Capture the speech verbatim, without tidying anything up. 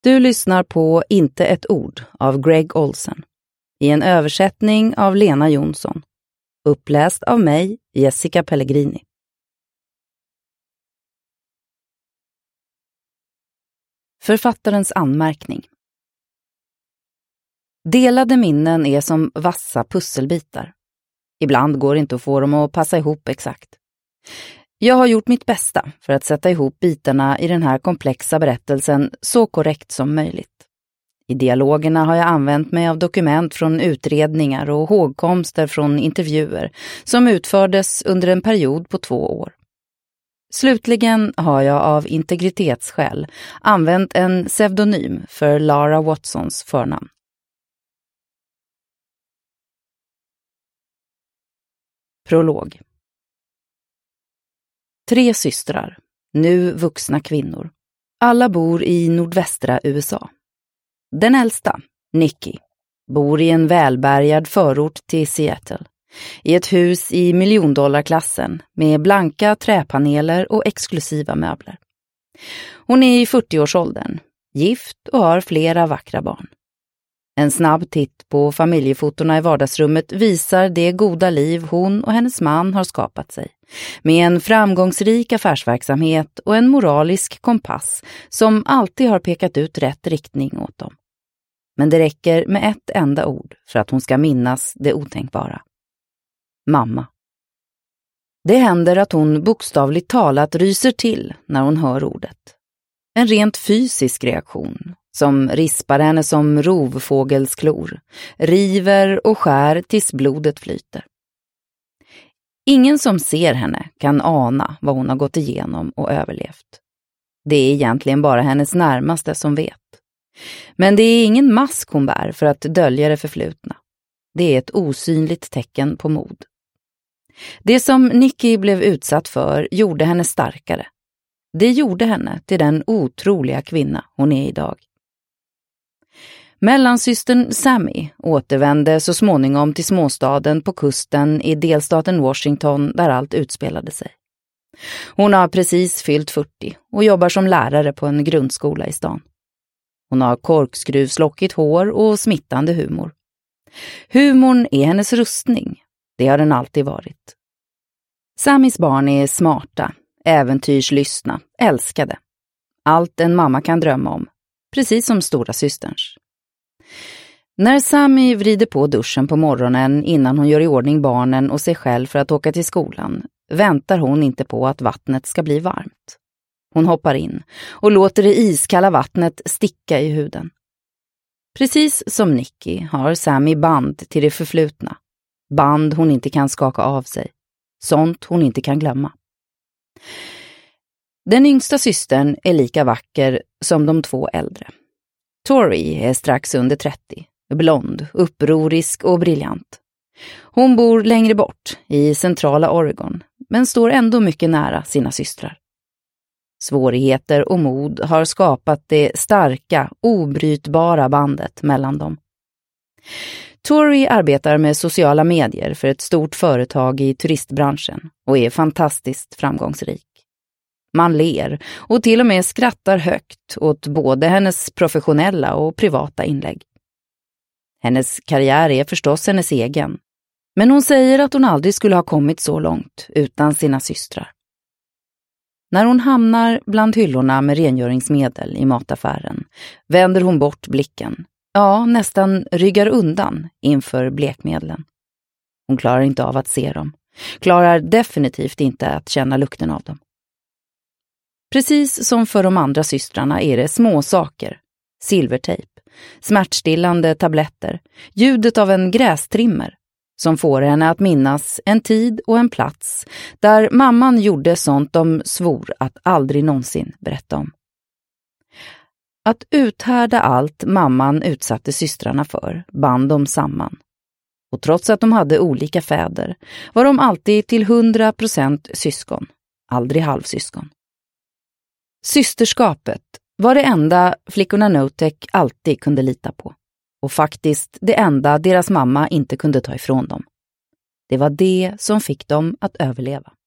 Du lyssnar på Inte ett ord av Greg Olsen i en översättning av Lena Jonsson. Uppläst av mig, Jessica Pellegrini. Författarens anmärkning. Delade minnen är som vassa pusselbitar. Ibland går det inte att få dem att passa ihop exakt. Jag har gjort mitt bästa för att sätta ihop bitarna i den här komplexa berättelsen så korrekt som möjligt. I dialogerna har jag använt mig av dokument från utredningar och hågkomster från intervjuer som utfördes under en period på två år. Slutligen har jag av integritetsskäl använt en pseudonym för Lara Watsons förnamn. Prolog. Tre systrar, nu vuxna kvinnor. Alla bor i nordvästra U S A. Den äldsta, Nikki, bor i en välbärgad förort till Seattle. I ett hus i miljondollarklassen med blanka träpaneler och exklusiva möbler. Hon är i fyrtioårsåldern, gift och har flera vackra barn. En snabb titt på familjefotorna i vardagsrummet visar det goda liv hon och hennes man har skapat sig. Med en framgångsrik affärsverksamhet och en moralisk kompass som alltid har pekat ut rätt riktning åt dem. Men det räcker med ett enda ord för att hon ska minnas det otänkbara. Mamma. Det händer att hon bokstavligt talat ryser till när hon hör ordet. En rent fysisk reaktion som rispar henne som rovfågelsklor, river och skär tills blodet flyter. Ingen som ser henne kan ana vad hon har gått igenom och överlevt. Det är egentligen bara hennes närmaste som vet. Men det är ingen mask hon bär för att dölja det förflutna. Det är ett osynligt tecken på mod. Det som Nikki blev utsatt för gjorde henne starkare. Det gjorde henne till den otroliga kvinna hon är idag. Mellansystern Sammy återvände så småningom till småstaden på kusten i delstaten Washington där allt utspelade sig. Hon har precis fyllt fyrtio och jobbar som lärare på en grundskola i stan. Hon har korkskruvslockigt hår och smittande humor. Humorn är hennes rustning. Det har den alltid varit. Sammys barn är smarta, äventyrslystna, älskade. Allt en mamma kan drömma om, precis som stora systerns. När Sammy vrider på duschen på morgonen innan hon gör i ordning barnen och sig själv för att åka till skolan, väntar hon inte på att vattnet ska bli varmt. Hon hoppar in och låter det iskalla vattnet sticka i huden. Precis som Nikki har Sammy band till det förflutna. Band hon inte kan skaka av sig. Sånt hon inte kan glömma. Den yngsta systern är lika vacker som de två äldre. Tori är strax under trettio, blond, upprorisk och briljant. Hon bor längre bort i centrala Oregon, men står ändå mycket nära sina systrar. Svårigheter och mod har skapat det starka, obrytbara bandet mellan dem. Tori arbetar med sociala medier för ett stort företag i turistbranschen och är fantastiskt framgångsrik. Man ler och till och med skrattar högt åt både hennes professionella och privata inlägg. Hennes karriär är förstås hennes egen, men hon säger att hon aldrig skulle ha kommit så långt utan sina systrar. När hon hamnar bland hyllorna med rengöringsmedel i mataffären vänder hon bort blicken. Ja, nästan ryggar undan inför blekmedlen. Hon klarar inte av att se dem. Klarar definitivt inte att känna lukten av dem. Precis som för de andra systrarna är det små saker. Silvertejp, smärtstillande tabletter, ljudet av en grästrimmer som får henne att minnas en tid och en plats där mamman gjorde sånt de svor att aldrig någonsin berätta om. Att uthärda allt mamman utsatte systrarna för band dem samman. Och trots att de hade olika fäder var de alltid till hundra procent syskon, aldrig halvsyskon. Systerskapet var det enda flickorna Notek alltid kunde lita på. Och faktiskt det enda deras mamma inte kunde ta ifrån dem. Det var det som fick dem att överleva.